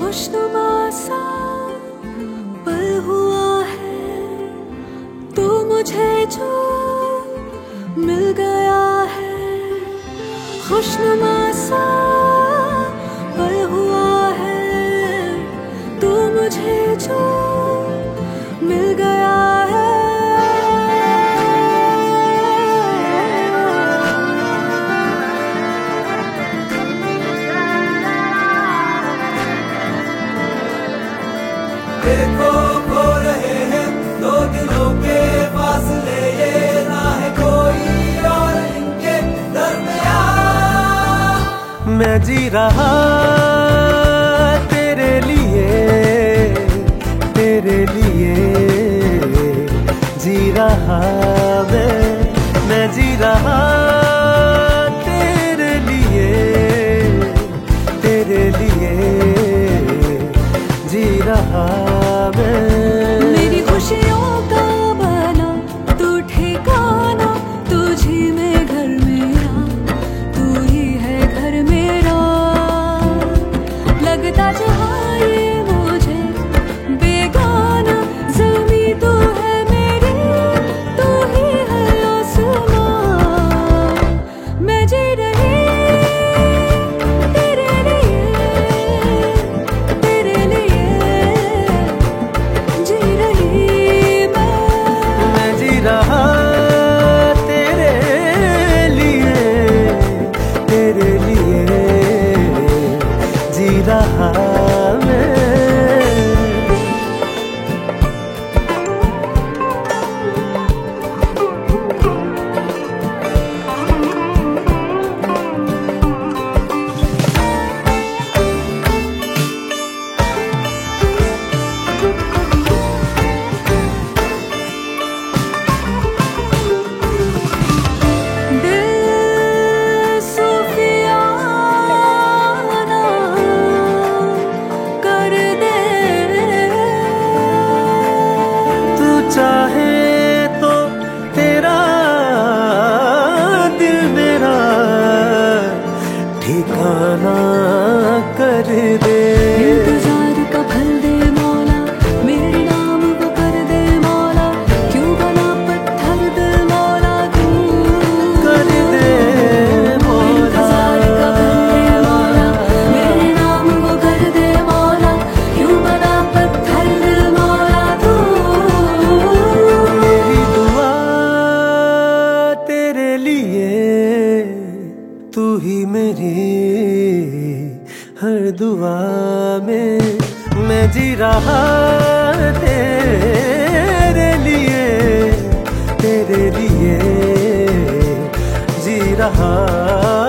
खुशनुमा सा पल हुआ है, तू मुझे जो मिल गया है। खुशनुमा सा पल हुआ है, तू मुझे जो मिल गया है। देखो खो रहे हैं दो दिलों के फासले, ये ना है कोई और इनके दरमियान। मैं जी रहा तेरे लिए, तेरे लिए जी रहा मैं जी रहा तेरे लिए, तेरे लिए जी रहा मैं। मेरी खुशियों का बना तू ठिकाना, तुझी में घर मेरा, तू ही है घर मेरा। लगता जहाँ ये मुझे बेगाना, ज़मीं तू है मेरी, तू ही है आसमां। मैं जी रही तेरे लिए, तेरे लिए जी रही मैं जी रहा तेरे लिए, तेरे लिए जी रहा मैं। चाहे तो तेरा दिल मेरा ठिकाना कर दे। इंतजार का फल दे मौला, मेरे नाम वो कर दे मौला। क्यों बना पत्थर दिल मौला, तू कर दे मौला। इंतजार का फल दे मौला, मेरे नाम वो कर दे मौला। क्यों बना पत्थर दिल मौला, तू। मेरी दुआ तेरे लिए, तू ही मेरी हर दुआ में। मैं जी रहा तेरे लिए, तेरे लिए जी रहा।